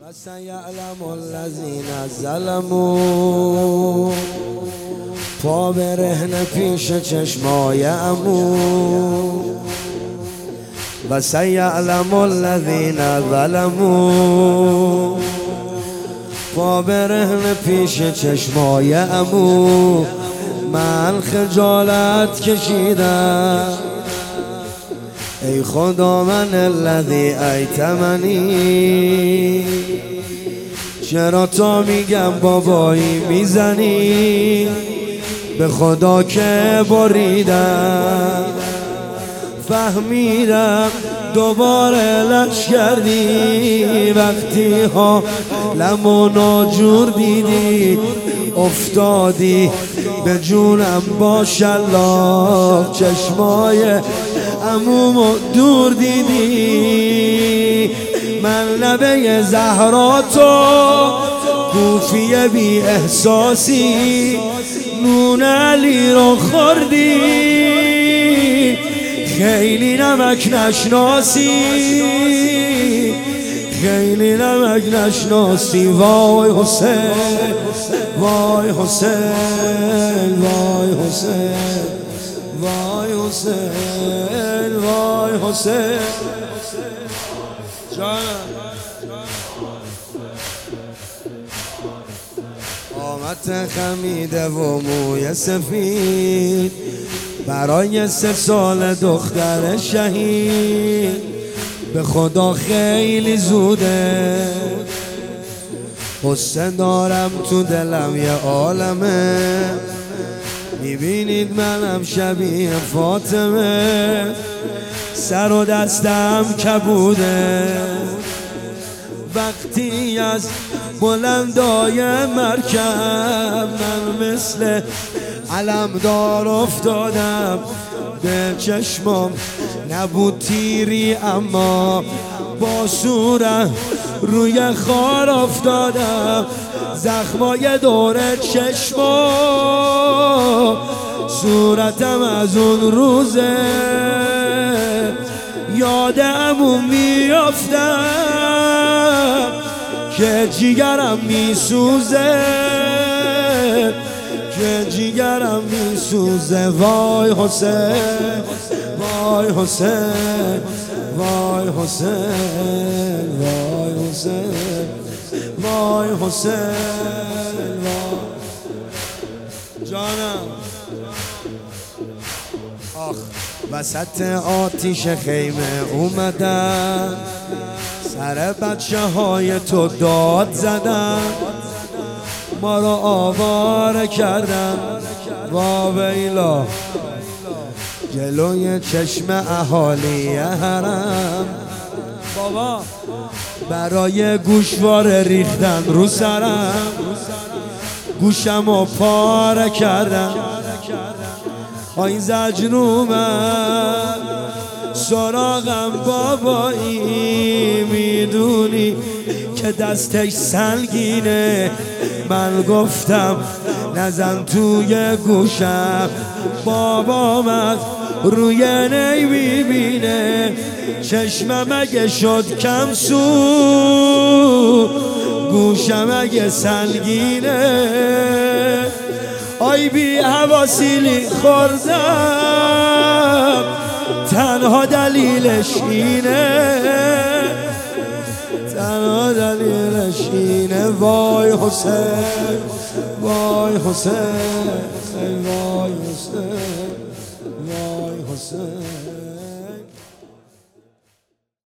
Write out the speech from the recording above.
وسیعلم الذین ظلموا پا برهنه پیش چشمای عمو وسیعلم الذین ظلموا پا برهنه پیش چشمای عمو من خجالت کشیدم ای خدا من الذی ایتمنی چرا تا میگم بابایی میزنی به خدا که بریدم فهمیدم دوباره لش کردی وقتی ها لمو ناجور دیدی افتادی به جونم باشالله چشمای عمومو دور دیدی من لبه زهراتو کوفی بی احساسی نون علی رو خوردی خیلی نمک نشناسی خیلی نمک نشناسی وای حسین وای حسین وای حسین وای حسین وای حسین جانم قامت خمیده و موی سفید برای 3 سال دختر شهید به خدا خیلی زوده قصه دارم تو دلم یه عالمه میبینید منم شبیه فاطمه سر و دستم کبوده وقتی از بلندای مرکب من مثل علمدار افتادم به چشمم نبود تیری اما با صورت روی خار افتادم زخمای دور چشمم صورتم از اون روزه یاد عموم میافتم که جیگرم میسوزه که جیگرم میسوزه وای حسین وای حسین وای حسین وای حسین وای حسین جانم آخ وسط آتیش خیمه اومدن سر بچه های تو داد زدن ما رو آواره کردن واویلا جلوی چشم اهالی حرم بابا برای گوشواره ریختن رو سرم گوشم و پاره کردن آی زجرومم سراغم بابایی میدونی که دستش سنگینه من گفتم نزن توی گوشم بابام از روی نی میبینه چشمم اگه شد کم سو گوشم اگه سنگینه آی بی حواسیلی خوردم تنها دلیلش اینه تنها دلیلش اینه وای حسین وای حسین وای حسین وای حسین